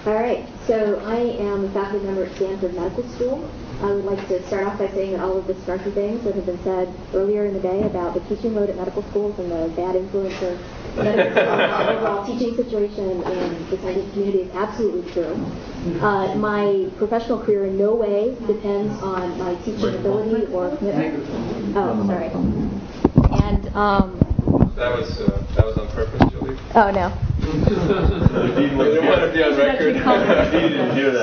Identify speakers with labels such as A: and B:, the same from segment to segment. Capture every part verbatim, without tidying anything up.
A: All right, so I am a faculty member at Stanford Medical School. I would like to start off by saying that all of the snarky things that have been said earlier in the day about the teaching load at medical schools and the bad influence of medical schools on the overall teaching situation in the scientific community is absolutely true. Uh, my professional career in no way depends on my teaching ability or commitment. Oh, sorry. And um,
B: that was uh, that was on purpose, Julie.
A: Oh no.
B: You didn't want to be on record.
C: You didn't hear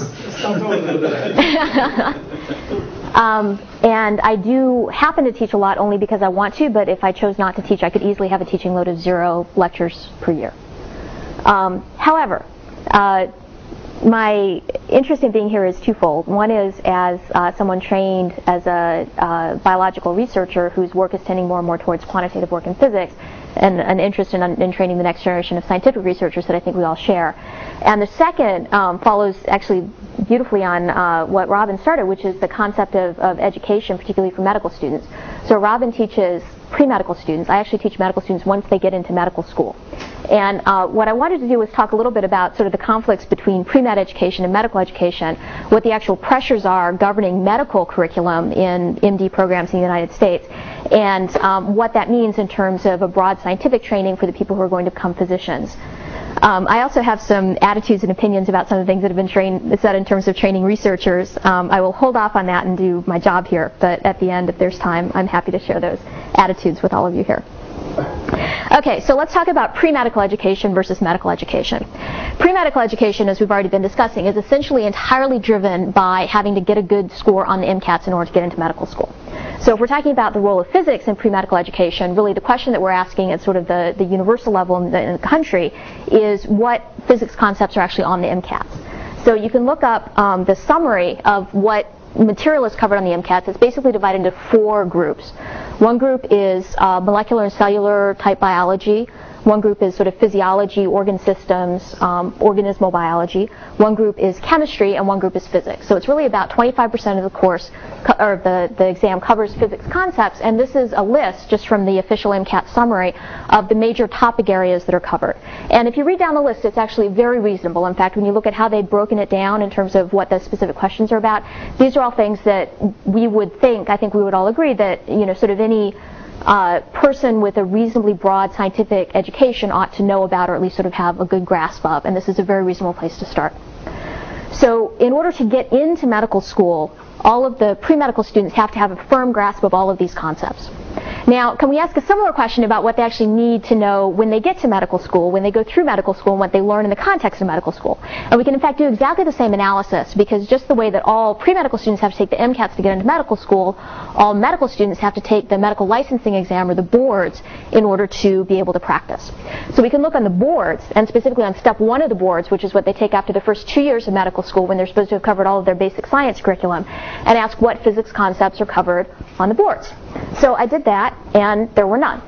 C: that.
A: um, and I do happen to teach a lot only because I want to, but if I chose not to teach, I could easily have a teaching load of zero lectures per year. Um, however, uh, my interest in being here is twofold. One is as uh, someone trained as a uh, biological researcher whose work is tending more and more towards quantitative work in physics, and an interest in, in training the next generation of scientific researchers that I think we all share. And the second um, follows actually beautifully on uh, what Robin started, which is the concept of, of education, particularly for medical students. So Robin teaches pre-medical students. I actually teach medical students once they get into medical school. And uh, what I wanted to do was talk a little bit about sort of the conflicts between pre-med education and medical education, what the actual pressures are governing medical curriculum in M D programs in the United States, and um, what that means in terms of a broad scientific training for the people who are going to become physicians. Um, I also have some attitudes and opinions about some of the things that have been trained, said in terms of training researchers. Um, I will hold off on that and do my job here, but at the end, if there's time, I'm happy to share those attitudes with all of you here. Okay, so let's talk about pre-medical education versus medical education. Pre-medical education, as we've already been discussing, is essentially entirely driven by having to get a good score on the MCATs in order to get into medical school. So if we're talking about the role of physics in pre-medical education, really the question that we're asking at sort of the, the universal level in the, in the country is what physics concepts are actually on the MCATs. So you can look up um, the summary of what material is covered on the MCATs. It's basically divided into four groups. One group is uh, molecular and cellular type biology. One group is sort of physiology, organ systems, um, organismal biology. One group is chemistry, and one group is physics. So it's really about twenty-five percent of the course, co- or the, the exam covers physics concepts, and this is a list, just from the official MCAT summary, of the major topic areas that are covered. And if you read down the list, it's actually very reasonable. In fact, when you look at how they've broken it down in terms of what the specific questions are about, these are all things that we would think, I think we would all agree that, you know, sort of any Uh, person with a reasonably broad scientific education ought to know about, or at least sort of have a good grasp of, and this is a very reasonable place to start. So in order to get into medical school, all of the pre-medical students have to have a firm grasp of all of these concepts. Now, can we ask a similar question about what they actually need to know when they get to medical school, when they go through medical school, and what they learn in the context of medical school? And we can, in fact, do exactly the same analysis, because just the way that all pre-medical students have to take the MCATs to get into medical school, all medical students have to take the medical licensing exam, or the boards, in order to be able to practice. So we can look on the boards, and specifically on step one of the boards, which is what they take after the first two years of medical school, when they're supposed to have covered all of their basic science curriculum, and ask what physics concepts are covered on the boards. So I did that, and there were none.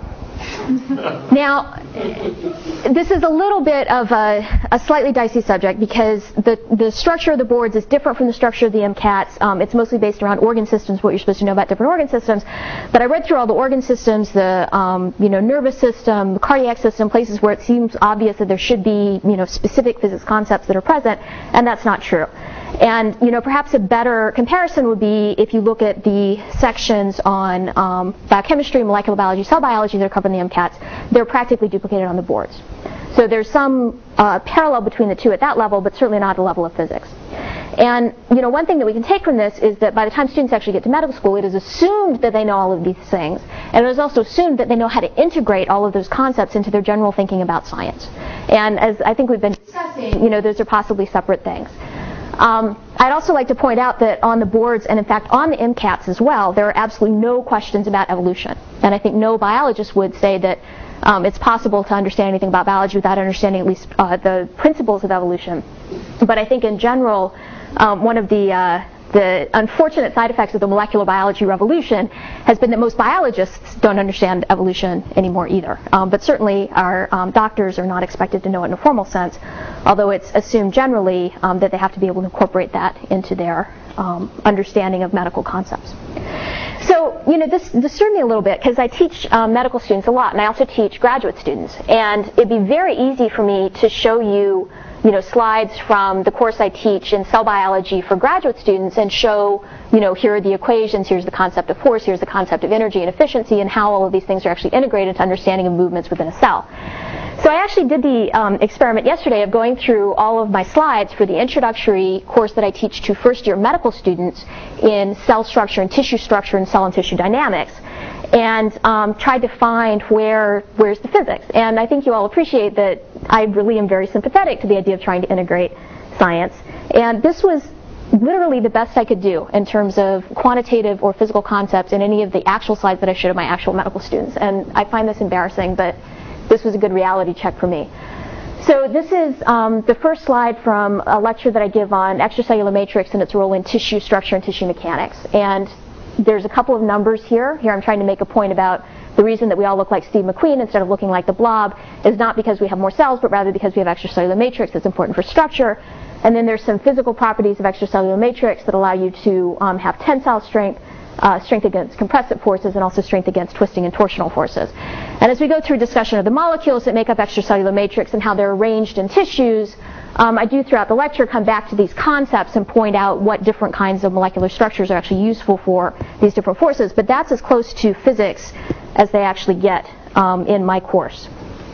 A: Now, this is a little bit of a, a slightly dicey subject, because the, the structure of the boards is different from the structure of the MCATs. Um, it's mostly based around organ systems, what you're supposed to know about different organ systems. But I read through all the organ systems, the um, you know nervous system, the cardiac system, places where it seems obvious that there should be you know specific physics concepts that are present, and that's not true. And, you know, perhaps a better comparison would be if you look at the sections on um, biochemistry, molecular biology, cell biology that are covered in the MCATs. They're practically duplicated on the boards. So there's some uh, parallel between the two at that level, but certainly not at the level of physics. And, you know, one thing that we can take from this is that by the time students actually get to medical school, it is assumed that they know all of these things. And it is also assumed that they know how to integrate all of those concepts into their general thinking about science. And as I think we've been discussing, you know, those are possibly separate things. Um, I'd also like to point out that on the boards, and in fact on the MCATs as well, there are absolutely no questions about evolution. And I think no biologist would say that um, it's possible to understand anything about biology without understanding at least uh, the principles of evolution. But I think in general, um, one of the uh, the unfortunate side effects of the molecular biology revolution has been that most biologists don't understand evolution anymore either. Um, but certainly our um, doctors are not expected to know it in a formal sense, although it's assumed generally um, that they have to be able to incorporate that into their um, understanding of medical concepts. So, you know, this disturbed me a little bit because I teach um, medical students a lot, and I also teach graduate students. And it'd be very easy for me to show you you know, slides from the course I teach in cell biology for graduate students and show, you know, here are the equations, here's the concept of force, here's the concept of energy and efficiency, and how all of these things are actually integrated to understanding of movements within a cell. So I actually did the um, experiment yesterday of going through all of my slides for the introductory course that I teach to first-year medical students in cell structure and tissue structure and cell and tissue dynamics, and um, tried to find where where's the physics. And I think you all appreciate that I really am very sympathetic to the idea of trying to integrate science. And this was literally the best I could do in terms of quantitative or physical concepts in any of the actual slides that I showed my actual medical students. And I find this embarrassing, but this was a good reality check for me. So this is um, the first slide from a lecture that I give on extracellular matrix and its role in tissue structure and tissue mechanics. And there's a couple of numbers here. Here I'm trying to make a point about the reason that we all look like Steve McQueen instead of looking like the Blob is not because we have more cells, but rather because we have extracellular matrix that's important for structure. And then there's some physical properties of extracellular matrix that allow you to um, have tensile strength, uh, strength against compressive forces, and also strength against twisting and torsional forces. And as we go through discussion of the molecules that make up extracellular matrix and how they're arranged in tissues, um, I do throughout the lecture come back to these concepts and point out what different kinds of molecular structures are actually useful for these different forces. But that's as close to physics as they actually get um, in my course.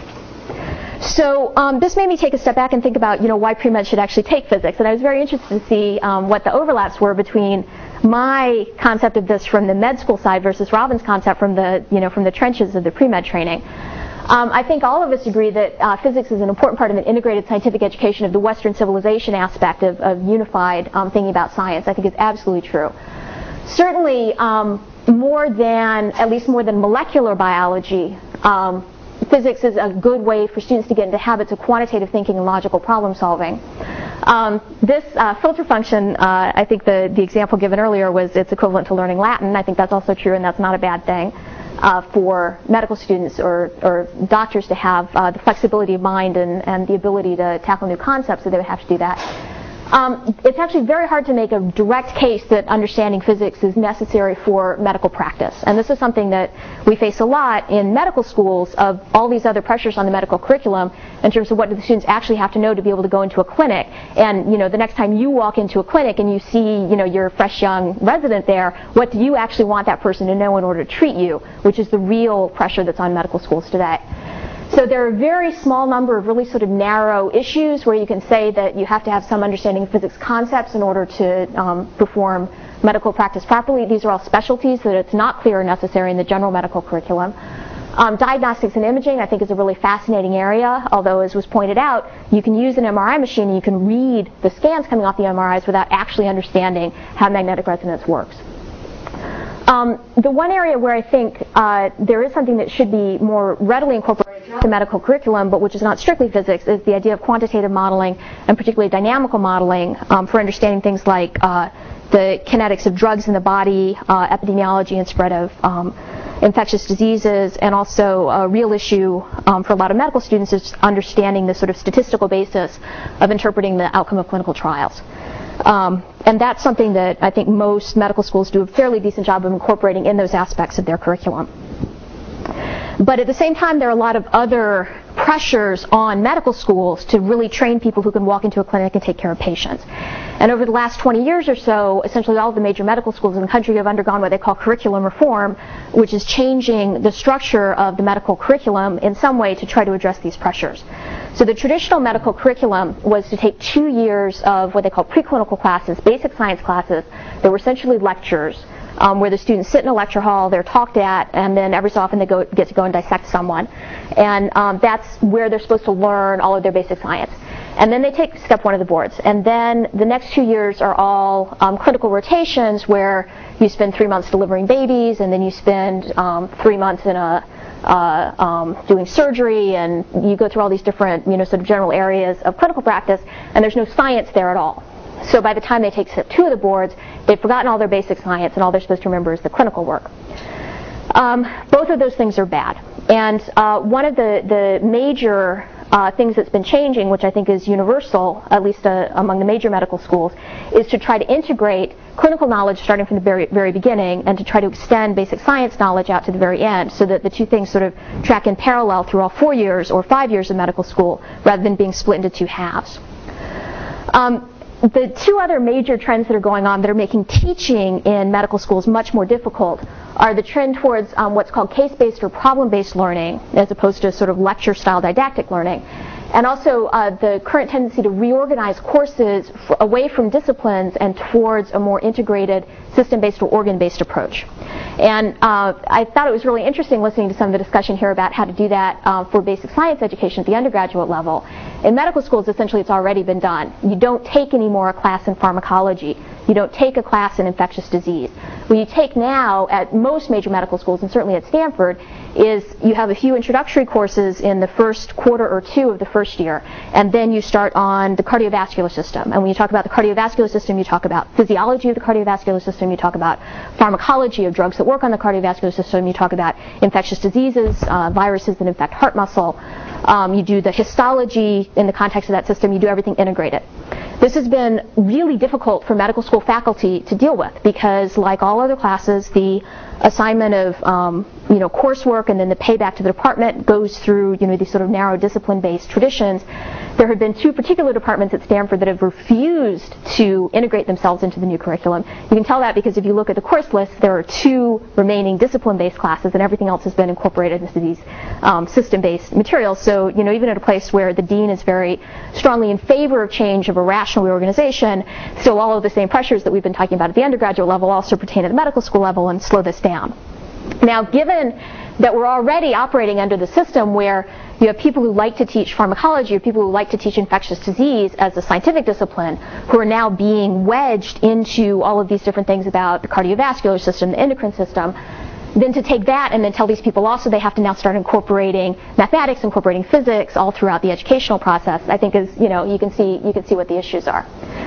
A: So um, this made me take a step back and think about, you know, why pre-med should actually take physics. And I was very interested to see um, what the overlaps were between my concept of this from the med school side versus Robin's concept from the, you know, from the trenches of the pre-med training. Um, I think all of us agree that uh, physics is an important part of an integrated scientific education of the Western civilization aspect of, of unified um, thinking about science. I think it's absolutely true. Certainly, um, more than, at least more than molecular biology, um, physics is a good way for students to get into habits of quantitative thinking and logical problem solving. Um, this uh, filter function, uh, I think the, the example given earlier was it's equivalent to learning Latin. I think that's also true, and that's not a bad thing uh, for medical students or, or doctors to have uh, the flexibility of mind and, and the ability to tackle new concepts, so they would have to do that. Um, it's actually very hard to make a direct case that understanding physics is necessary for medical practice. And this is something that we face a lot in medical schools of all these other pressures on the medical curriculum in terms of what do the students actually have to know to be able to go into a clinic. And, you know, the next time you walk into a clinic and you see, you know, your fresh young resident there, what do you actually want that person to know in order to treat you, which is the real pressure that's on medical schools today. So there are a very small number of really sort of narrow issues where you can say that you have to have some understanding of physics concepts in order to um, perform medical practice properly. These are all specialties that it's not clear are necessary in the general medical curriculum. Um, diagnostics and imaging, I think, is a really fascinating area, although, as was pointed out, you can use an M R I machine and you can read the scans coming off the M R Is without actually understanding how magnetic resonance works. Um, the one area where I think uh, there is something that should be more readily incorporated throughout the medical curriculum, but which is not strictly physics, is the idea of quantitative modeling, and particularly dynamical modeling, um, for understanding things like uh, the kinetics of drugs in the body, uh, epidemiology and spread of um, infectious diseases, and also a real issue um, for a lot of medical students is understanding the sort of statistical basis of interpreting the outcome of clinical trials. Um, and that's something that I think most medical schools do a fairly decent job of incorporating in those aspects of their curriculum. But at the same time, there are a lot of other pressures on medical schools to really train people who can walk into a clinic and take care of patients. And over the last twenty years or so, essentially all of the major medical schools in the country have undergone what they call curriculum reform, which is changing the structure of the medical curriculum in some way to try to address these pressures. So the traditional medical curriculum was to take two years of what they call preclinical classes, basic science classes, that were essentially lectures, Um, where the students sit in a lecture hall, they're talked at, and then every so often they go, get to go and dissect someone. And um, that's where they're supposed to learn all of their basic science. And then they take step one of the boards. And then the next two years are all um, clinical rotations where you spend three months delivering babies, and then you spend um, three months in a uh, um, doing surgery, and you go through all these different, you know, sort of general areas of clinical practice, and there's no science there at all. So by the time they take step two of the boards, they've forgotten all their basic science, and all they're supposed to remember is the clinical work. Um, both of those things are bad. And uh, one of the, the major uh, things that's been changing, which I think is universal, at least uh, among the major medical schools, is to try to integrate clinical knowledge starting from the very, very beginning and to try to extend basic science knowledge out to the very end, so that the two things sort of track in parallel through all four years or five years of medical school rather than being split into two halves. Um, the two other major trends that are going on that are making teaching in medical schools much more difficult are the trend towards um, what's called case-based or problem-based learning, as opposed to sort of lecture-style didactic learning, and also uh, the current tendency to reorganize courses f- away from disciplines and towards a more integrated system-based or organ-based approach. And uh, I thought it was really interesting listening to some of the discussion here about how to do that uh, for basic science education at the undergraduate level. In medical schools, essentially, it's already been done. You don't take anymore a class in pharmacology. You don't take a class in infectious disease. What you take now at most major medical schools, and certainly at Stanford, is you have a few introductory courses in the first quarter or two of the first year, and then you start on the cardiovascular system. And when you talk about the cardiovascular system, you talk about physiology of the cardiovascular system, you talk about pharmacology of drugs that work on the cardiovascular system, you talk about infectious diseases, uh, viruses that infect heart muscle. Um, you do the histology in the context of that system. You do everything integrated. This has been really difficult for medical school faculty to deal with because, like all other classes, the assignment of um, you know coursework and then the payback to the department goes through you know these sort of narrow discipline-based traditions. There have been two particular departments at Stanford that have refused to integrate themselves into the new curriculum. You can tell that because if you look at the course list, there are two remaining discipline-based classes, and everything else has been incorporated into these um, system-based materials. So you know even at a place where the dean is very strongly in favor of change, of a rational reorganization, still all of the same pressures that we've been talking about at the undergraduate level also pertain at the medical school level and slow this down. Now, given that we're already operating under the system where you have people who like to teach pharmacology or people who like to teach infectious disease as a scientific discipline who are now being wedged into all of these different things about the cardiovascular system, the endocrine system, then to take that and then tell these people also they have to now start incorporating mathematics, incorporating physics all throughout the educational process, I think is, you know, you can see you can see what the issues are.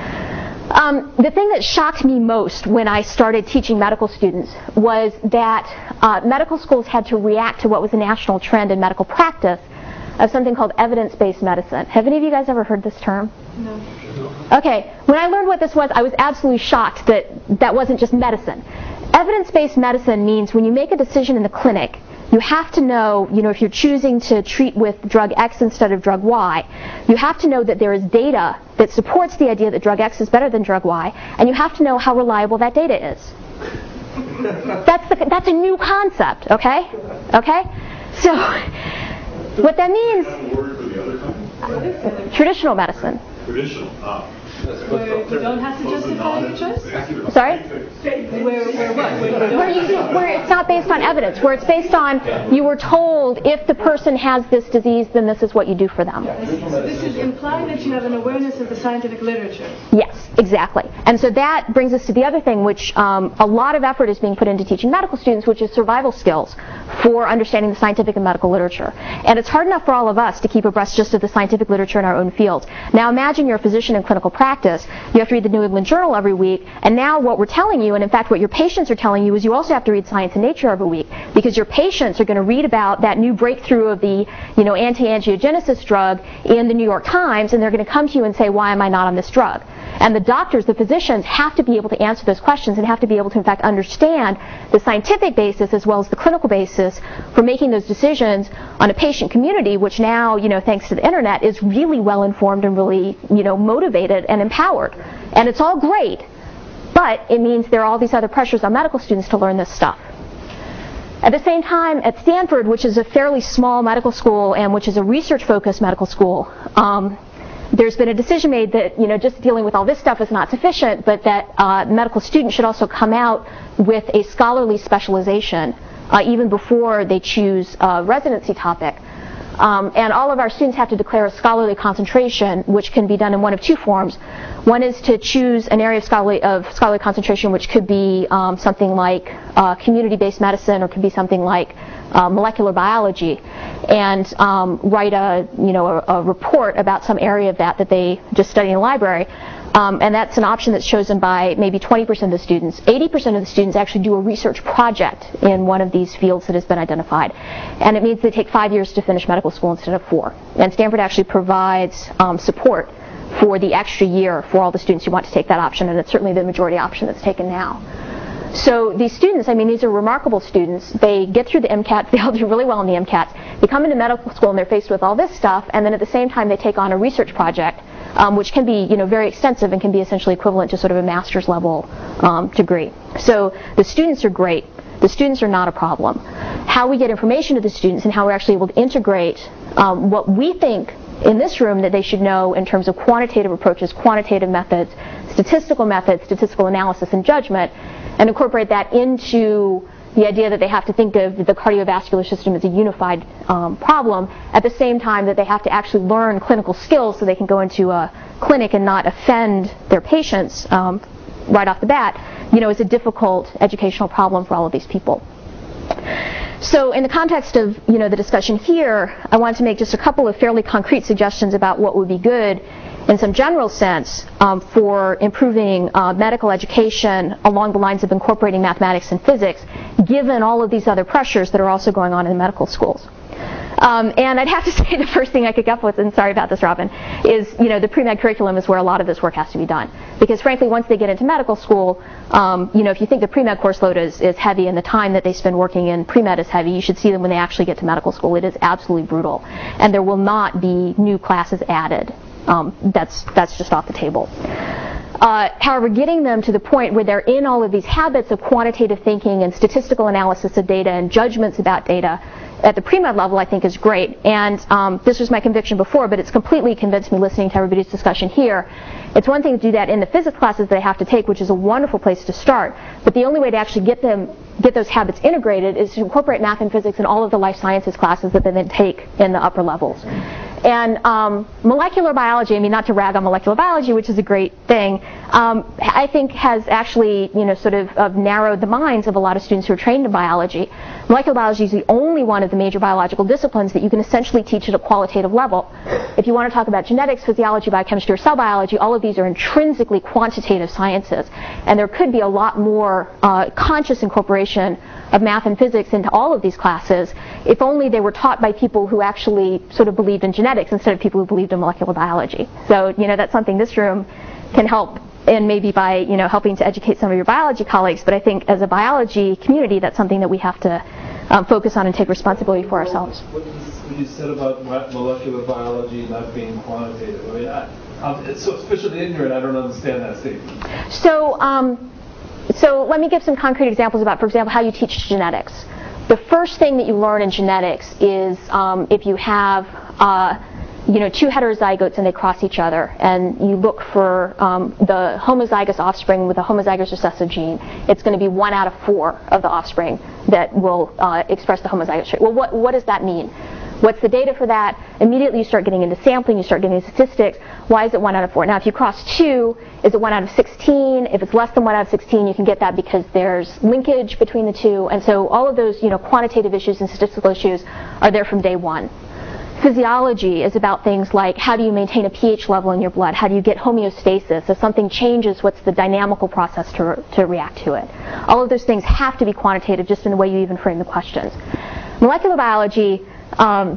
A: Um, the thing that shocked me most when I started teaching medical students was that uh, medical schools had to react to what was a national trend in medical practice of something called evidence-based medicine. Have any of you guys ever heard this term?
D: No.
A: Okay, when I learned what this was, I was absolutely shocked that that wasn't just medicine. Evidence-based medicine means when you make a decision in the clinic, you have to know, you know, if you're choosing to treat with drug X instead of drug Y, you have to know that there is data that supports the idea that drug X is better than drug Y, and you have to know how reliable that data is. That's the, that's a new concept, okay? Okay? So, what that means, traditional medicine.
C: Traditional. Ah.
D: Where you don't have to justify your choice?
A: Sorry?
D: Where, where what? Where, you don't
A: Where, you, where it's not based on evidence, where it's based on you were told if the person has this disease, then this is what you do for them.
D: So this is implying that you have an awareness of the scientific literature.
A: Yes, exactly. And so that brings us to the other thing, which um, a lot of effort is being put into teaching medical students, which is survival skills for understanding the scientific and medical literature. And it's hard enough for all of us to keep abreast just of the scientific literature in our own fields. Now imagine you're a physician in clinical practice. You have to read the New England Journal every week, and now what we're telling you, and in fact what your patients are telling you, is you also have to read Science and Nature every week, because your patients are going to read about that new breakthrough of the, you know, anti-angiogenesis drug in the New York Times, and they're going to come to you and say, why am I not on this drug? And the doctors, the physicians, have to be able to answer those questions and have to be able to, in fact, understand the scientific basis as well as the clinical basis for making those decisions on a patient community, which now, you know, thanks to the internet, is really well informed and really, you know, motivated and empowered. And it's all great, but it means there are all these other pressures on medical students to learn this stuff. At the same time, at Stanford, which is a fairly small medical school and which is a research-focused medical school, um, there's been a decision made that, you know, just dealing with all this stuff is not sufficient, but that uh, medical students should also come out with a scholarly specialization uh, even before they choose a residency topic. Um, and all of our students have to declare a scholarly concentration, which can be done in one of two forms. One is to choose an area of scholarly, of scholarly concentration, which could be um, something like uh, community-based medicine, or could be something like uh, molecular biology, and um, write a, you know, a, a report about some area of that that they just study in the library. Um, and that's an option that's chosen by maybe twenty percent of the students. eighty percent of the students actually do a research project in one of these fields that has been identified. And it means they take five years to finish medical school instead of four. And Stanford actually provides um, support for the extra year for all the students who want to take that option, and it's certainly the majority option that's taken now. So these students, I mean, these are remarkable students. They get through the MCATs, they all do really well in the MCATs. They come into medical school and they're faced with all this stuff, and then at the same time they take on a research project um, which can be, you know, very extensive and can be essentially equivalent to sort of a master's level um, degree. So the students are great. The students are not a problem. How we get information to the students and how we're actually able to integrate um, what we think in this room that they should know in terms of quantitative approaches, quantitative methods, statistical methods, statistical analysis and judgment, and incorporate that into the idea that they have to think of the cardiovascular system as a unified um, problem, at the same time that they have to actually learn clinical skills so they can go into a clinic and not offend their patients um, right off the bat, you know, is a difficult educational problem for all of these people. So in the context of, you know, the discussion here, I wanted to make just a couple of fairly concrete suggestions about what would be good in some general sense um, for improving uh, medical education along the lines of incorporating mathematics and physics, given all of these other pressures that are also going on in medical schools. Um, and I'd have to say the first thing I could up with, and sorry about this, Robin, is, you know, the pre-med curriculum is where a lot of this work has to be done. Because frankly, once they get into medical school, um, you know, if you think the pre-med course load is, is heavy and the time that they spend working in pre-med is heavy, you should see them when they actually get to medical school. It is absolutely brutal. And there will not be new classes added. Um, that's, that's just off the table. Uh, however, getting them to the point where they're in all of these habits of quantitative thinking and statistical analysis of data and judgments about data at the pre-med level, I think, is great. And um, this was my conviction before, but it's completely convinced me listening to everybody's discussion here. It's one thing to do that in the physics classes they have to take, which is a wonderful place to start. But the only way to actually get them, get those habits integrated is to incorporate math and physics in all of the life sciences classes that they then take in the upper levels. And um, molecular biology, I mean, not to rag on molecular biology, which is a great thing, um, I think has actually, you know, sort of, of narrowed the minds of a lot of students who are trained in biology. Molecular biology is the only one of the major biological disciplines that you can essentially teach at a qualitative level. If you want to talk about genetics, physiology, biochemistry, or cell biology, all of these are intrinsically quantitative sciences. And there could be a lot more uh, conscious incorporation of math and physics into all of these classes if only they were taught by people who actually sort of believed in genetics instead of people who believed in molecular biology. So, you know, that's something this room can help in, maybe by, you know, helping to educate some of your biology colleagues, but I think as a biology community, that's something that we have to um, focus on and take responsibility for ourselves.
E: What you said about molecular biology not being quantitative, I mean, I, I'm, it's so sufficiently ignorant, I don't understand that statement.
A: So, um, So let me give some concrete examples about, for example, how you teach genetics. The first thing that you learn in genetics is um, if you have uh, you know, two heterozygotes and they cross each other, and you look for um, the homozygous offspring with a homozygous recessive gene, it's going to be one out of four of the offspring that will uh, express the homozygous trait. Well, what, what does that mean? What's the data for that? Immediately you start getting into sampling, you start getting into statistics. Why is it one out of four? Now, if you cross two, is it one out of sixteen? If it's less than one out of sixteen, you can get that because there's linkage between the two. And so all of those, you know, quantitative issues and statistical issues are there from day one. Physiology is about things like how do you maintain a pH level in your blood? How do you get homeostasis? If something changes, what's the dynamical process to, to react to it? All of those things have to be quantitative just in the way you even frame the questions. Molecular biology, um,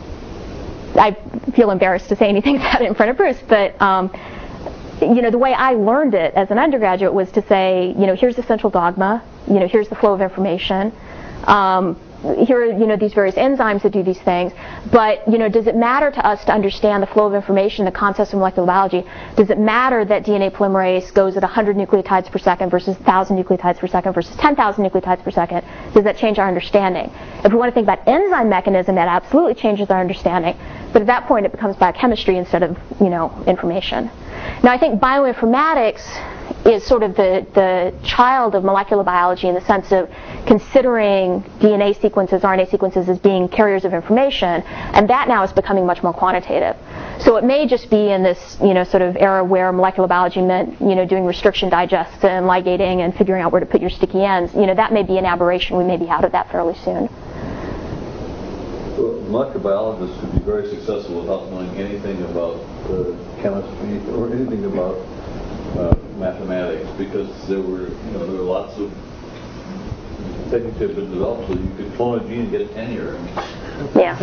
A: I feel embarrassed to say anything about it in front of Bruce, but um, you know, the way I learned it as an undergraduate was to say, you know, here's the central dogma, you know, here's the flow of information. Um, Here are, you know, these various enzymes that do these things, but, you know, does it matter to us to understand the flow of information, the concepts of molecular biology? Does it matter that D N A polymerase goes at one hundred nucleotides per second versus one thousand nucleotides per second versus ten thousand nucleotides per second? Does that change our understanding? If we want to think about enzyme mechanism, that absolutely changes our understanding, but at that point it becomes biochemistry instead of, you know, information. Now, I think bioinformatics is sort of the, the child of molecular biology in the sense of considering D N A sequences, R N A sequences as being carriers of information, and that now is becoming much more quantitative. So it may just be in this, you know, sort of era where molecular biology meant, you know, doing restriction digests and ligating and figuring out where to put your sticky ends. You know, that may be an aberration. We may be out of that fairly soon.
C: Well, molecular biologists could be very successful without knowing anything about uh, chemistry or anything about uh, mathematics, because there were, you know, there were lots of techniques that have been developed so you could clone a gene and get a tenure.
A: Yeah.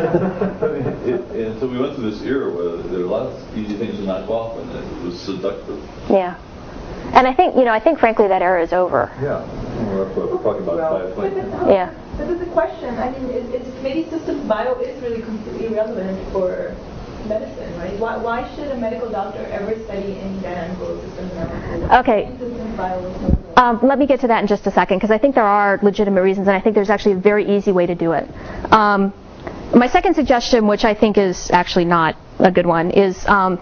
C: it, and so we went through this era where there were lots of easy things to knock off, and it was seductive.
A: Yeah. And I think, you know, I think frankly that era is over.
C: Yeah. Well, that's what we're talking about.
F: Well,
C: five
F: but
A: Yeah.
F: This is a question. I mean, it, it's maybe systems bio is really completely irrelevant for medicine, right? Why, why should a medical doctor ever study any dynamical systems analysis?
A: Okay.
F: Systems biology?
A: Um, let me get to that in just a second, because I think there are legitimate reasons, and I think there's actually a very easy way to do it. Um, my second suggestion, which I think is actually not a good one, is um,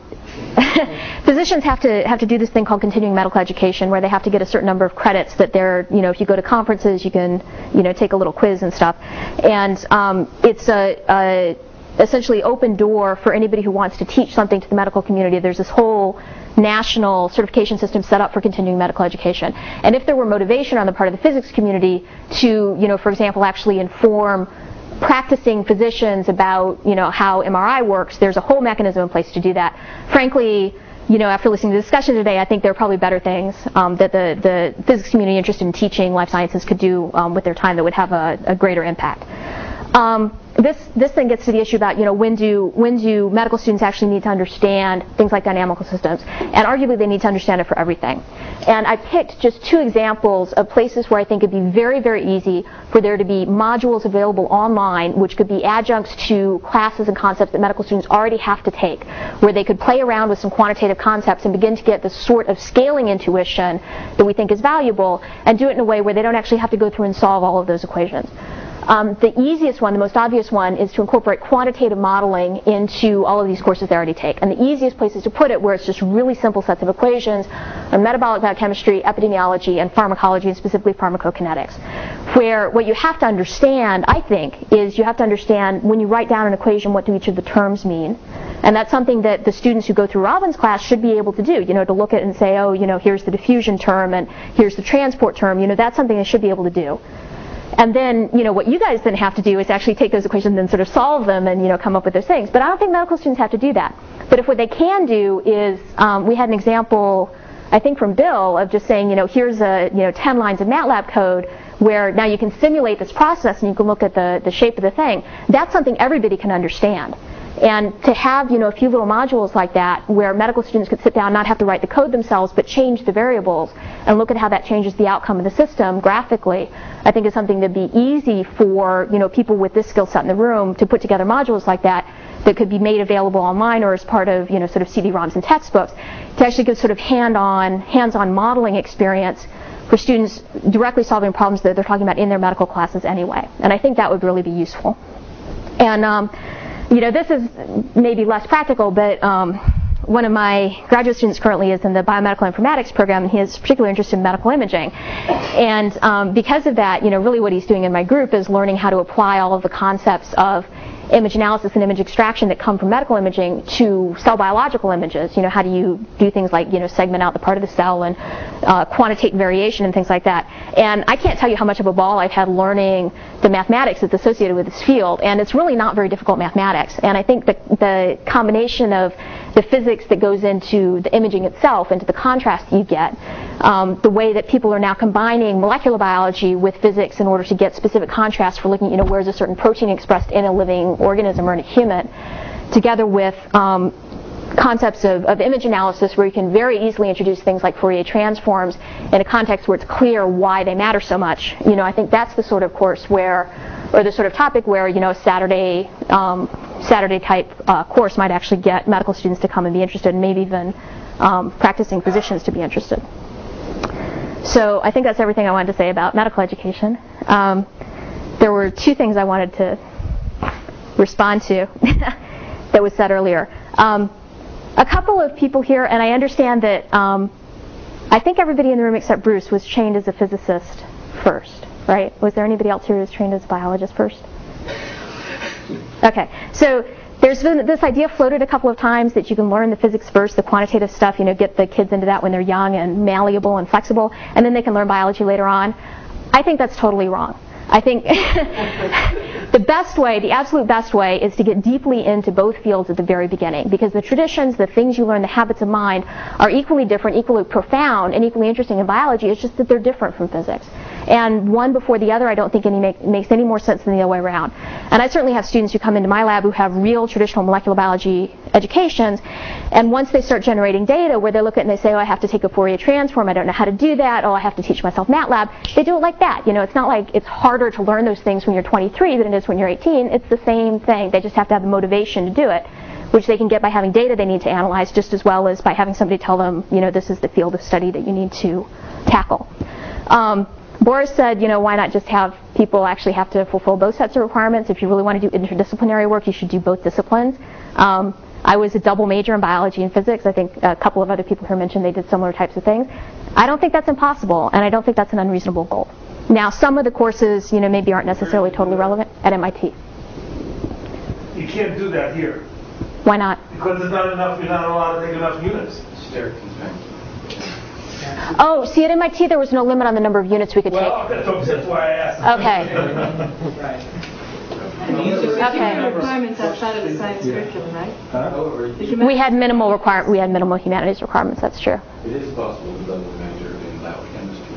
A: physicians have to have to do this thing called continuing medical education, where they have to get a certain number of credits that they're, you know, if you go to conferences, you can, you know, take a little quiz and stuff, and um, it's a, a essentially open door for anybody who wants to teach something to the medical community. There's this whole national certification system set up for continuing medical education. And if there were motivation on the part of the physics community to, you know, for example, actually inform practicing physicians about, you know, how M R I works, there's a whole mechanism in place to do that. Frankly, you know, after listening to the discussion today, I think there are probably better things um, that the, the physics community interested in teaching life sciences could do um, with their time that would have a, a greater impact. Um, this this then gets to the issue about, you know, when do when do medical students actually need to understand things like dynamical systems, and arguably they need to understand it for everything. And I picked just two examples of places where I think it'd be very, very easy for there to be modules available online which could be adjuncts to classes and concepts that medical students already have to take, where they could play around with some quantitative concepts and begin to get the sort of scaling intuition that we think is valuable, and do it in a way where they don't actually have to go through and solve all of those equations. Um, the easiest one, the most obvious one, is to incorporate quantitative modeling into all of these courses they already take. And the easiest places to put it, where it's just really simple sets of equations, are metabolic biochemistry, epidemiology, and pharmacology, and specifically pharmacokinetics. Where what you have to understand, I think, is you have to understand when you write down an equation, what do each of the terms mean. And that's something that the students who go through Robin's class should be able to do, you know, to look at it and say, oh, you know, here's the diffusion term, and here's the transport term. You know, that's something they should be able to do. And then, you know, what you guys then have to do is actually take those equations and sort of solve them and, you know, come up with those things. But I don't think medical students have to do that. But if what they can do is, um, we had an example, I think from Bill, of just saying, you know, here's a, you know, ten lines of MATLAB code where now you can simulate this process and you can look at the, the shape of the thing. That's something everybody can understand. And to have, you know, a few little modules like that where medical students could sit down, not have to write the code themselves, but change the variables and look at how that changes the outcome of the system graphically, I think is something that'd be easy for, you know, people with this skill set in the room to put together modules like that that could be made available online or as part of, you know, sort of C D ROMs and textbooks to actually give sort of hand-on, hands-on modeling experience for students directly solving problems that they're talking about in their medical classes anyway. And I think that would really be useful. And, um, you know, this is maybe less practical, but um, one of my graduate students currently is in the biomedical informatics program, and he is particularly interested in medical imaging. And um, because of that, you know, really what he's doing in my group is learning how to apply all of the concepts of image analysis and image extraction that come from medical imaging to cell biological images. You know, how do you do things like, you know, segment out the part of the cell and uh, quantitate variation and things like that. And I can't tell you how much of a ball I've had learning the mathematics that's associated with this field, and it's really not very difficult mathematics. And I think the, the combination of the physics that goes into the imaging itself, into the contrast you get, um, the way that people are now combining molecular biology with physics in order to get specific contrast for looking, you know, where's a certain protein expressed in a living organism or in a human, together with um, concepts of, of image analysis where you can very easily introduce things like Fourier transforms in a context where it's clear why they matter so much. You know, I think that's the sort of course where, or the sort of topic where, you know, a Saturday, um, Saturday type uh, course might actually get medical students to come and be interested, and maybe even um, practicing physicians to be interested. So I think that's everything I wanted to say about medical education. Um, there were two things I wanted to respond to that was said earlier. Um, a couple of people here, and I understand that um, I think everybody in the room except Bruce was trained as a physicist first, right? Was there anybody else here who was trained as a biologist first? Okay, so there's been this idea floated a couple of times that you can learn the physics first, the quantitative stuff, you know, get the kids into that when they're young and malleable and flexible, and then they can learn biology later on. I think that's totally wrong. I think the best way, the absolute best way, is to get deeply into both fields at the very beginning, because the traditions, the things you learn, the habits of mind are equally different, equally profound, and equally interesting in biology. It's just that they're different from physics. And one before the other I don't think any make, makes any more sense than the other way around. And I certainly have students who come into my lab who have real traditional molecular biology educations, and once they start generating data where they look at it and they say, oh, I have to take a Fourier transform, I don't know how to do that, oh, I have to teach myself MATLAB, they do it like that. You know, it's not like it's harder to learn those things when you're twenty-three than it is when you're eighteen. It's the same thing. They just have to have the motivation to do it. which they can get by having data they need to analyze just as well as by having somebody tell them, you know, this is the field of study that you need to tackle. Um, Boris said, you know, why not just have people actually have to fulfill both sets of requirements? If you really want to do interdisciplinary work, you should do both disciplines. Um, I was a double major in biology and physics. I think a couple of other people here mentioned they did similar types of things. I don't think that's impossible, and I don't think that's an unreasonable goal. Now, some of the courses, you know, maybe aren't necessarily totally relevant at M I T.
E: You can't do that here.
A: Why not?
E: Because there's not enough, you're not allowed to take enough units.
B: Steric constraint.
A: Oh, see, at M I T there was no limit on the number of units we could
E: Well,
A: take.
E: that's, that's why I asked.
A: Okay.
D: Right. And you just
A: Okay.
D: requirements outside of the science curriculum, right?
B: However,
A: We had minimal require we had minimal humanities requirements. That's true.
C: It is possible to double major in biochemistry.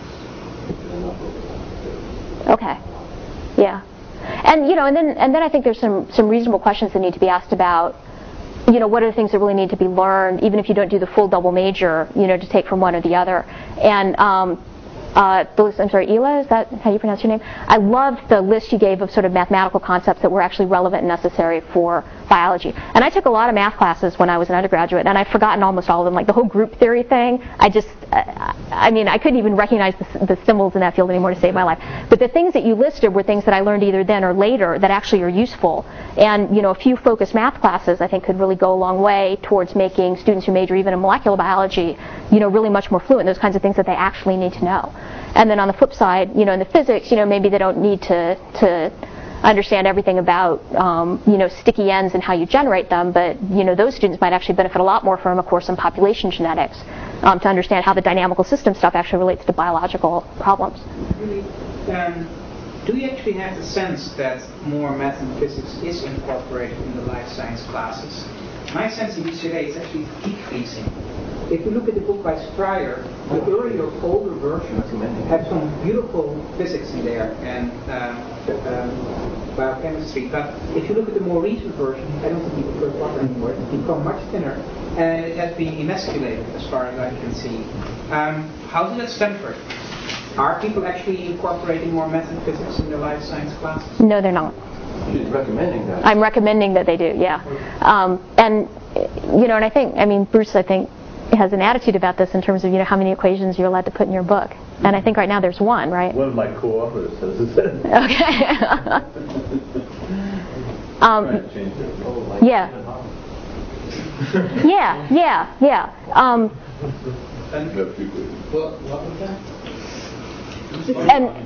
A: Okay. Yeah. And you know, and then and then I think there's some some reasonable questions that need to be asked about, you know, what are the things that really need to be learned, even if you don't do the full double major, you know, to take from one or the other. And um, uh, the list, I'm sorry, Ela, is that how you pronounce your name? I loved the list you gave of sort of mathematical concepts that were actually relevant and necessary for biology. And I took a lot of math classes when I was an undergraduate, and I've forgotten almost all of them. Like the whole group theory thing, I just, I, I mean, I couldn't even recognize the, the symbols in that field anymore to save my life. But the things that you listed were things that I learned either then or later that actually are useful. And, you know, a few focused math classes, I think, could really go a long way towards making students who major even in molecular biology, you know, really much more fluent in those kinds of things that they actually need to know. And then on the flip side, you know, in the physics, you know, maybe they don't need to, to understand everything about, um, you know, sticky ends and how you generate them, but, you know, those students might actually benefit a lot more from a course in population genetics um, to understand how the dynamical system stuff actually relates to biological problems.
G: Really, um, do you actually have the sense that more math and physics is incorporated in the life science classes? My sense in U C L A is actually decreasing. If you look at the book by Stryer, the earlier, older versions have some beautiful physics in there and um, um, biochemistry. But if you look at the more recent version, I don't think you prefer water anymore. It's become much thinner, and it has been emasculated as far as I can see. Um, how is it at Stanford? Are people actually incorporating more math and physics in their life science classes?
A: No, they're not.
C: She's recommending that.
A: I'm recommending that they do, yeah. Um, and, you know, and I think, I mean, Bruce, I think, has an attitude about this in terms of, you know, how many equations you're allowed to put in your book. And I think right now there's one, right?
C: One of my co-authors says it.
A: Okay. um, yeah. yeah, yeah, yeah. Um,
G: And
C: Well, what was that?
A: and,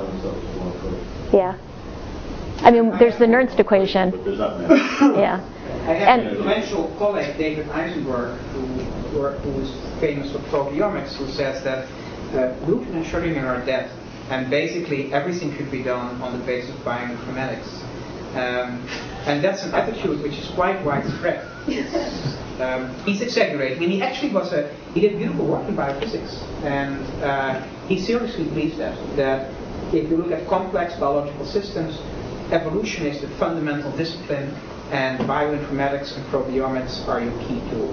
A: yeah. I mean, there's the Nernst equation.
C: But there's not many.
A: Yeah.
G: I have
A: And-
G: an influential colleague, David Eisenberg, who, work, who is famous for proteomics, who says that uh, Newton and Schrödinger are dead, and basically everything should be done on the basis of bioinformatics. Um, and that's an attitude which is quite widespread. Um, he's exaggerating, and he actually was a he did beautiful work in biophysics, and uh, he seriously believes that that if you look at complex biological systems, evolution is the fundamental discipline, and bioinformatics and proteomics are your key tools.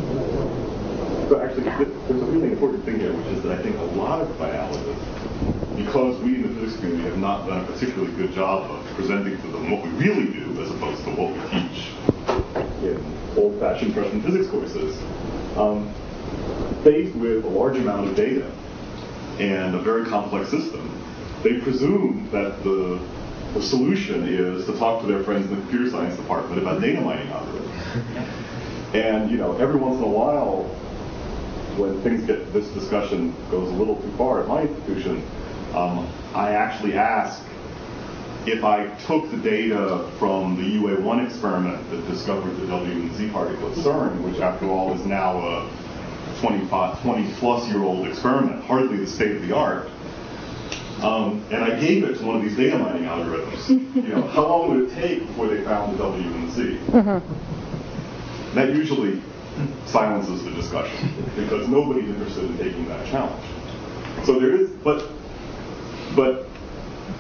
H: So actually, there's a really important thing here, which is that I think a lot of biologists, because we in the physics community have not done a particularly good job of presenting to them what we really do as opposed to what we teach in old-fashioned freshman physics courses, um, faced with a large amount of data and a very complex system, they presume that the, the solution is to talk to their friends in the computer science department about data mining algorithms. And, you know, every once in a while, when things get, this discussion goes a little too far at my institution, um, I actually ask if I took the data from the U A one experiment that discovered the W and Z particle at CERN, which after all is now a twenty-five, twenty plus year old experiment, hardly the state of the art, um, and I gave it to one of these data mining algorithms, you know, how long would it take before they found the W and Z? Mm-hmm. That usually silences the discussion because nobody's interested in taking that challenge. So there is, but, but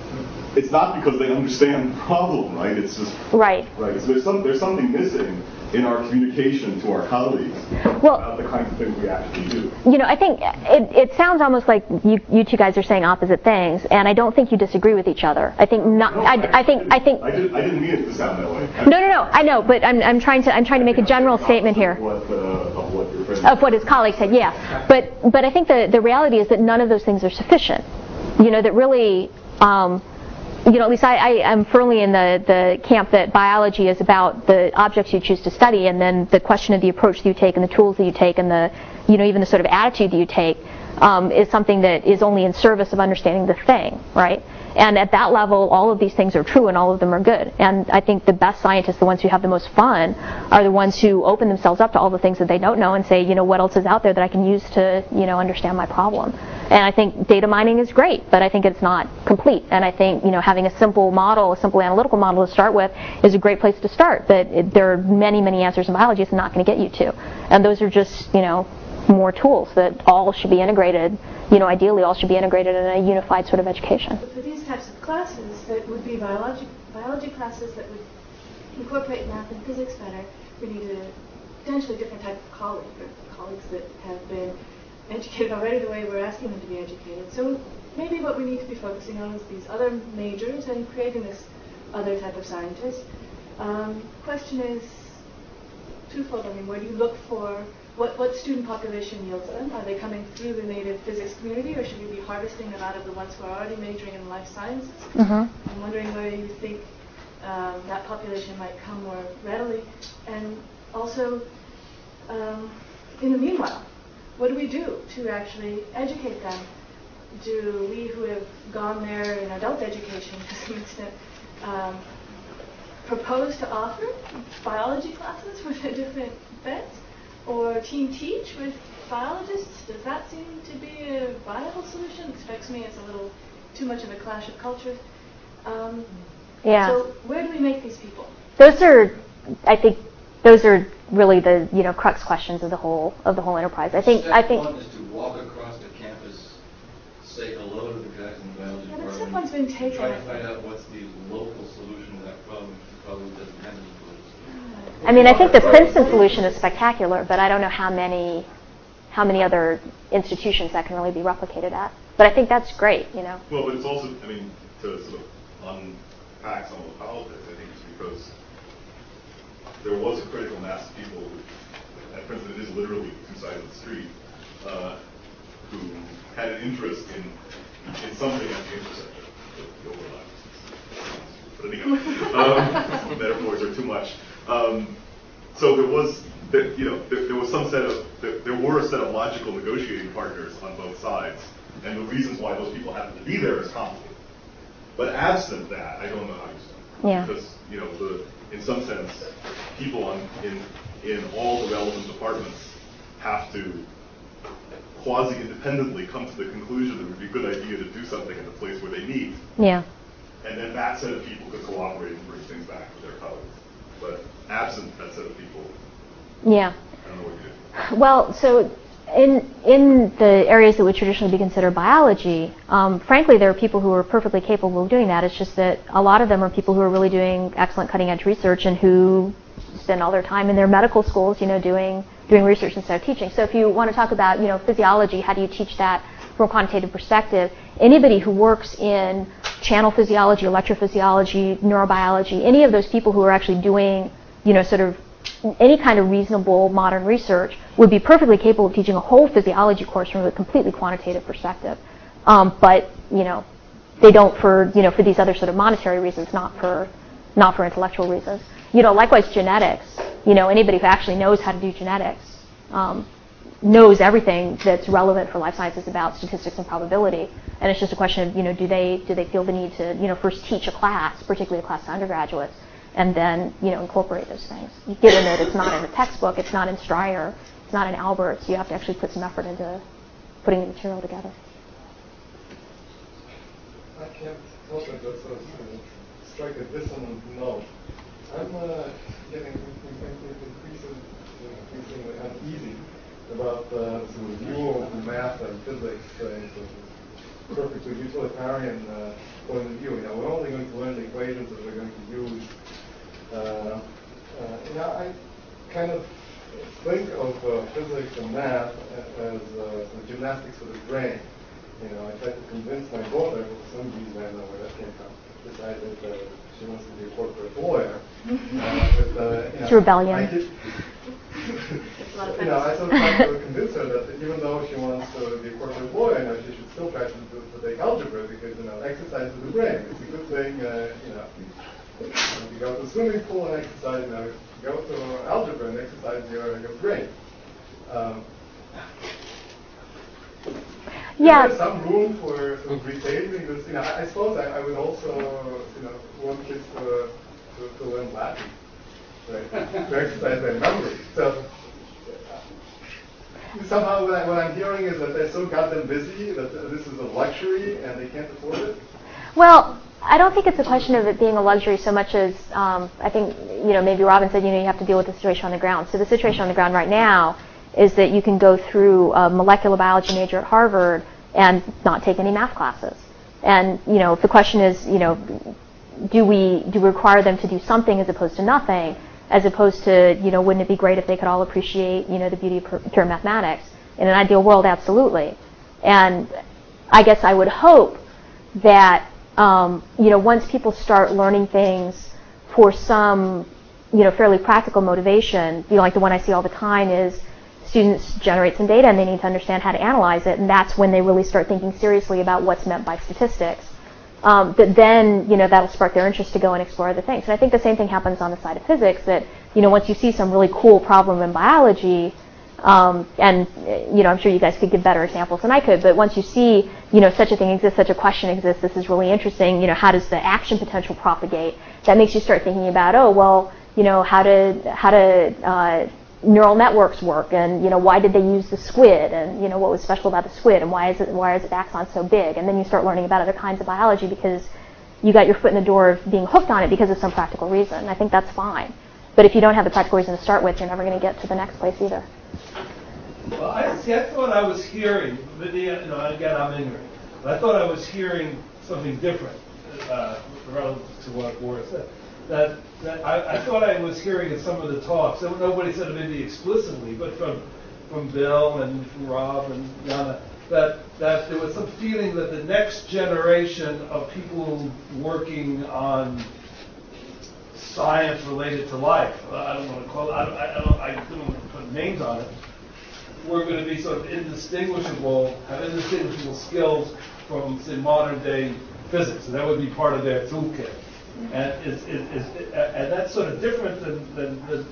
H: it's not because they understand the problem, right? It's just
A: right.
H: Right. So there's some there's something missing in our communication to our colleagues
A: well,
H: about the kinds of things we actually do.
A: You know, I think it, it sounds almost like you, you two guys are saying opposite things, and I don't think you disagree with each other. I think not.
H: No,
A: I,
H: I,
A: I think. I think.
H: I, did, I didn't mean it to sound that way.
A: No, no, no. I know, but I'm, I'm trying to. I'm trying to make a general statement here.
H: What, uh, of what your friend
A: Of what his colleague said, yeah. But but I think the the reality is that none of those things are sufficient. You know, that really. Um, You know, at least I, I am firmly in the, the camp that biology is about the objects you choose to study, and then the question of the approach that you take and the tools that you take and the, you know, even the sort of attitude that you take um, is something that is only in service of understanding the thing, right? And at that level, all of these things are true and all of them are good. And I think the best scientists, the ones who have the most fun, are the ones who open themselves up to all the things that they don't know and say, you know, what else is out there that I can use to, you know, understand my problem. And I think data mining is great, but I think it's not complete. And I think, you know, having a simple model, a simple analytical model to start with is a great place to start. But it, there are many, many answers in biology it's not going to get you to. And those are just, you know, more tools that all should be integrated, you know, ideally all should be integrated in a unified sort of education.
D: But for these types of classes, that would be biology, biology classes that would incorporate math and physics better, we need a potentially different type of colleague, or colleagues that have been educated already the way we're asking them to be educated. So maybe what we need to be focusing on is these other majors and creating this other type of scientist. Um, question is twofold. I mean, where do you look for, what, what student population yields them? Are they coming through the native physics community, or should we be harvesting them out of the ones who are already majoring in life sciences?
A: Mm-hmm.
D: I'm wondering where you think um, that population might come more readily. And also, um, in the meanwhile, what do we do to actually educate them? Do we who have gone there in adult education to some extent um, propose to offer biology classes with a different bent? Or team teach with biologists? Does that seem to be a viable solution? It strikes me as a little too much of a clash of cultures. Um,
A: Yeah.
D: So where do we make these people?
A: Those are, I think, those are really the, you know, crux questions of the whole of the whole enterprise. I think
I: Step
A: I think
I: one is to walk across the campus, say hello to the guys in the biology
D: Yeah, but
I: department.
D: step one's been taken.
I: Try to find out what's the local solution to that problem. It probably doesn't have any solution.
A: I mean, I think the Princeton solution is spectacular, but I don't know how many how many other institutions that can really be replicated at. But I think that's great, you know.
H: Well, but it's also, I mean, to sort of unpack some of the politics, I think it's because there was a critical mass of people who, at Princeton, it is literally two sides of the street, uh, who had an interest in in something at the intersection of the overlap. But anyhow, um, metaphors are too much. Um, so there was, there, you know, there, there was some set of, there, there were a set of logical negotiating partners on both sides, and the reasons why those people happened to be there is complicated. But absent that, I don't know how you start.
A: Yeah.
H: Because, you know, the, in some sense, people on, in in all the relevant departments have to quasi-independently come to the conclusion that it would be a good idea to do something in the place where they meet.
A: Yeah.
H: And then that set of people could cooperate and bring things back to their colleagues. But absent that set of people,
A: Yeah.
H: I don't know what you do.
A: Well, so in in the areas that would traditionally be considered biology, um, frankly, there are people who are perfectly capable of doing that. It's just that a lot of them are people who are really doing excellent cutting-edge research and who spend all their time in their medical schools, you know, doing doing research instead of teaching. So if you want to talk about, you know, physiology, how do you teach that from a quantitative perspective? Anybody who works in channel physiology, electrophysiology, neurobiology, any of those people who are actually doing, you know, sort of any kind of reasonable modern research would be perfectly capable of teaching a whole physiology course from a completely quantitative perspective. Um, but, you know, they don't for, you know, for these other sort of monetary reasons, not for, not for intellectual reasons. You know, likewise genetics, you know, anybody who actually knows how to do genetics um, knows everything that's relevant for life sciences about statistics and probability. And it's just a question of, you know, do they do they feel the need to, you know, first teach a class, particularly a class to undergraduates, and then, you know, incorporate those things. Given that it's not in a textbook, it's not in Stryer, it's not in Alberts, you have to actually put some effort into putting the material together.
E: I can't help it but sort of uh, strike a dissonant note. I'm uh, getting increasingly, increasingly uneasy about uh, the view of math and physics uh, in a perfectly utilitarian uh, point of view. You know, we're only going to learn the equations that we're going to use. Uh, uh, you know, I kind of think of uh, physics and math as uh, gymnastics for the brain. You know, I tried to convince my daughter, for some reason, I don't know where that came from, decided that uh, she wants to be a corporate lawyer. Uh, but, uh, you know,
A: it's rebellion.
E: I did, you know, I sort of tried to convince her that even though she wants to be a corporate lawyer, you know, she should still try to, to, to take algebra because, you know, exercise the brain. It's a good thing, uh, you know. You go to the swimming pool and exercise, you know, go to algebra and exercise your, your brain. Um,
A: Yeah.
E: Is there some room for sort of retaining this? You know, I, I suppose I, I would also, you know, want kids to, to, to learn Latin, right? To exercise their memory. So uh, somehow what, I, what I'm hearing is that they're so goddamn busy that uh, this is a luxury and they can't afford it.
A: Well, I don't think it's a question of it being a luxury so much as um, I think, you know, maybe Robin said, you know, you have to deal with the situation on the ground. So the situation on the ground right now is that you can go through a molecular biology major at Harvard and not take any math classes. And, you know, if the question is, you know, do we do we require them to do something as opposed to nothing, as opposed to, you know, wouldn't it be great if they could all appreciate, you know, the beauty of pure mathematics? In an ideal world, absolutely. And I guess I would hope that, um, you know, once people start learning things for some, you know, fairly practical motivation, you know, like the one I see all the time is students generate some data and they need to understand how to analyze it, and that's when they really start thinking seriously about what's meant by statistics. Um, that then, you know, that'll spark their interest to go and explore other things. And I think the same thing happens on the side of physics, that, you know, once you see some really cool problem in biology, um, and, you know, I'm sure you guys could give better examples than I could, but once you see, you know, such a thing exists, such a question exists, this is really interesting, you know, how does the action potential propagate? That makes you start thinking about, oh, well, you know, how to, how to, uh, neural networks work, and, you know, why did they use the squid, and, you know, what was special about the squid, and why is it why is its axon so big? And then you start learning about other kinds of biology because you got your foot in the door of being hooked on it because of some practical reason. I think that's fine. But if you don't have the practical reason to start with, you're never going to get to the next place either.
J: Well, I see. I thought I was hearing, you know, again, I'm ignorant, but I thought I was hearing something different uh, relative to what Boris said. That, that I, I thought I was hearing in some of the talks, nobody said it maybe explicitly, but from from Bill and from Rob and Yana, that that there was some feeling that the next generation of people working on science related to life, I don't want to call it, I don't, I don't, I don't want to put names on it, were going to be sort of indistinguishable, have indistinguishable skills from, say, modern day physics, and that would be part of their toolkit. And is, is, is, and that's sort of different than than than,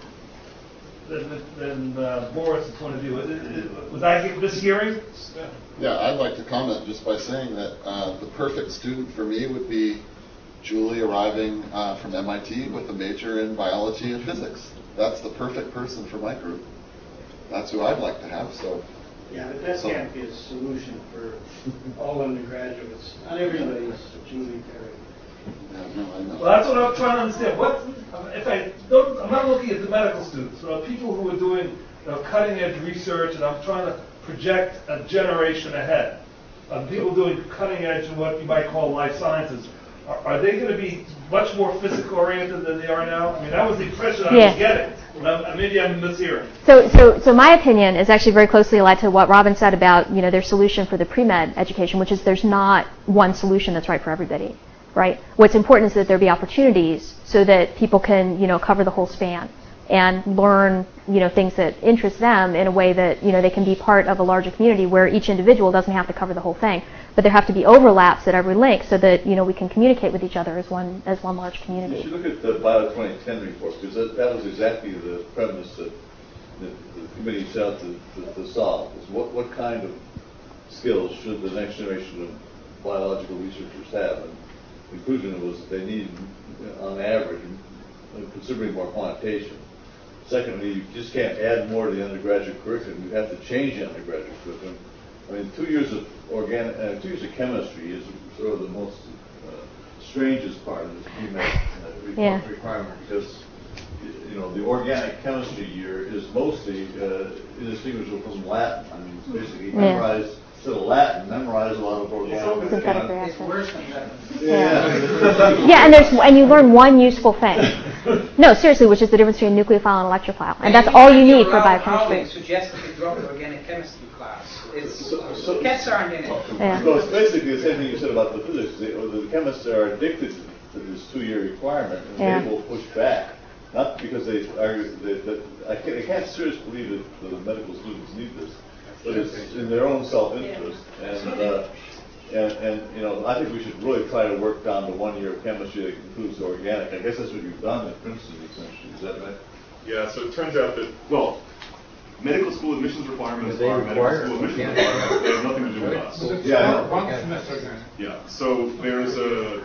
J: than, than uh, Boris' point of view. Was I mishearing?
K: Yeah. yeah, I'd like to comment just by saying that uh, the perfect student for me would be Julie arriving uh, from M I T with a major in biology and physics. That's the perfect person for my group. That's who I'd like to have. So.
L: Yeah, but that so. can't be a solution for all undergraduates. Not everybody's Julie Perry.
K: No, no, I know.
J: Well, that's what I'm trying to understand. What if I don't? I'm not looking at the medical students, but people who are doing, you know, cutting edge research, and I'm trying to project a generation ahead. Uh, people doing cutting edge in what you might call life sciences. Are, are they going to be much more physical oriented than they are now? I mean, that was the impression I
A: yeah.
J: was getting. But maybe I'm mishearing.
A: So, so, so my opinion is actually very closely allied to what Robin said about, you know, their solution for the pre-med education, which is there's not one solution that's right for everybody. Right? What's important is that there be opportunities so that people can, you know, cover the whole span and learn, you know, things that interest them in a way that, you know, they can be part of a larger community where each individual doesn't have to cover the whole thing, but there have to be overlaps at every link so that, you know, we can communicate with each other as one as one large community.
C: You should look at the Bio twenty ten report, because that, that was exactly the premise that, that the committee set out to, to, to solve, is what, what kind of skills should the next generation of biological researchers have. And the conclusion was that they need, on average, considerably more quantitation. Secondly, you just can't add more to the undergraduate curriculum. You have to change the undergraduate curriculum. I mean, two years of organic, uh, two years of chemistry is sort of the most uh, strangest part of this pre-med uh,
A: yeah.
C: requirement, because, you know, the organic chemistry year is mostly uh, indistinguishable from Latin. I mean, it's basically
A: yeah.
C: memorized. Instead of Latin, memorize a lot of organic.
A: Synthetic reactions.
L: It's worse than that.
C: Yeah.
A: Yeah, and there's and you learn one useful thing. No, seriously, which is the difference between a nucleophile and an electrophile. And that's
G: you
A: all you
G: think
A: need for
G: Ronald
A: biochemistry.
G: Howling suggests that you drop the organic chemistry class. It's,
C: So- so-
G: cats aren't in it.
A: Yeah.
C: So it's basically the same thing you said about the physics. The, the chemists are addicted to this two-year requirement, and
A: Yeah.
C: they will push back. Not because they argue that, that I, can't, I can't seriously believe that the medical students need this, but it's in their own self-interest. And, uh, and and you know, I think we should really try to work down to one year of chemistry that includes organic. I guess that's what you've done at Princeton, essentially. Is that right?
H: Yeah, so it turns out that, well, medical school admissions requirements
B: They
H: are medical
B: require
H: school admissions
B: organic.
H: requirements. They have nothing to do with us.
C: Yeah, I know.
E: One semester.
H: Yeah, so there's a,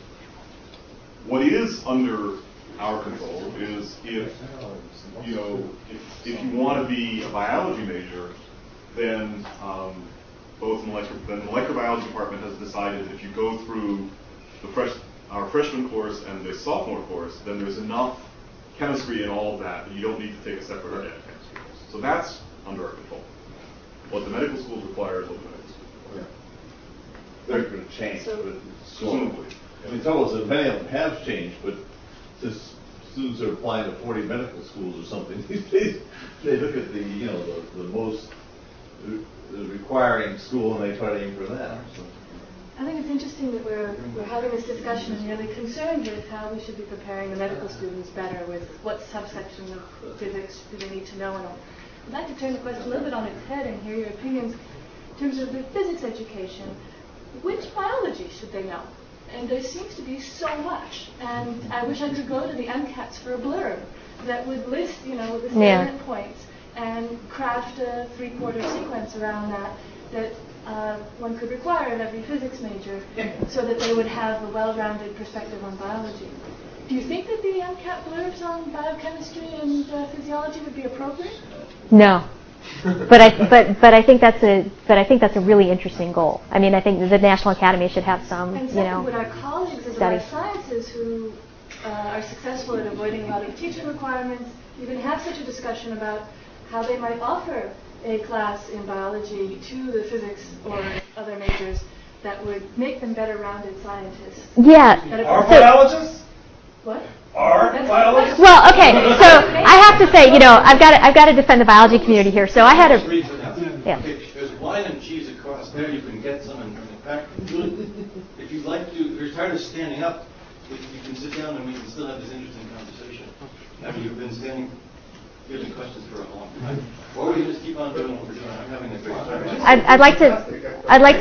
H: what is under our control is if, you know, if, if you want to be a biology major, then um, both molecular, then the molecular biology department has decided that if you go through the fresh, our freshman course and the sophomore course, then there's enough chemistry in all of that that you don't need to take a separate organic chemistry course. So that's under our control. What the medical schools require is what the medical schools require.
C: They're going to change,
D: So-
C: but slowly.
H: Presumably.
C: I mean, the trouble is that many of them have changed, but since students are applying to forty medical schools or something these days, they look at the, you know, the, the most re- the requiring school and they try to aim for that. So.
D: I think it's interesting that we're, we're having this discussion and really concerned with how we should be preparing the medical students better with what subsection of physics do they need to know and all. I'd like to turn the question a little bit on its head and hear your opinions in terms of the physics education. Which biology should they know? And there seems to be so much. And I wish I could go to the MCATs for a blurb that would list, you know, the salient
A: Yeah.
D: points and craft a three-quarter sequence around that that uh, one could require of every physics major so that they would have a well-rounded perspective on biology. Do you think that the MCAT blurbs on biochemistry and uh, physiology would be appropriate?
A: No. But I but but I think that's a but I think that's a really interesting goal. I mean, I think the National Academy should have some,
D: And
A: you
D: second,
A: know,
D: would our colleagues in the
A: study.
D: life sciences who uh, are successful at avoiding a lot of teaching requirements even have such a discussion about how they might offer a class in biology to the physics or other majors that would make them better rounded scientists?
A: Yeah.
D: That
J: Are
D: so-
J: biologists?
D: What?
J: Are
D: That's
J: biologists?
A: Well, okay. So I have to say, you know, I've got to, I've got to defend the biology community here. So I had
I: Just
A: a
I: read it out.
A: yeah.
I: Okay, there's wine and cheese across there. You can get some. And in fact, Julie, if you'd like to, if you're tired of standing up, you you can sit down and we can still have this interesting conversation. I mean, you've been standing, fielding questions for a long time. Or we can just keep on doing what we're doing. I'm having a great time.
A: I'd, I'd like to, I'd like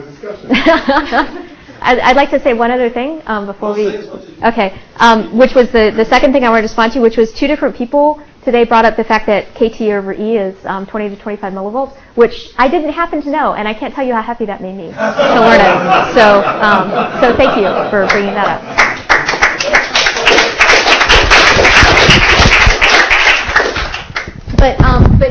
A: to, I'd, I'd like to say one other thing um, before we, okay, um, which was the, the second thing I wanted to respond to, which was two different people today brought up the fact that K T over E is um, twenty to twenty-five millivolts, which I didn't happen to know, and I can't tell you how happy that made me to learn it. So, um, so thank you for bringing that up. But um, but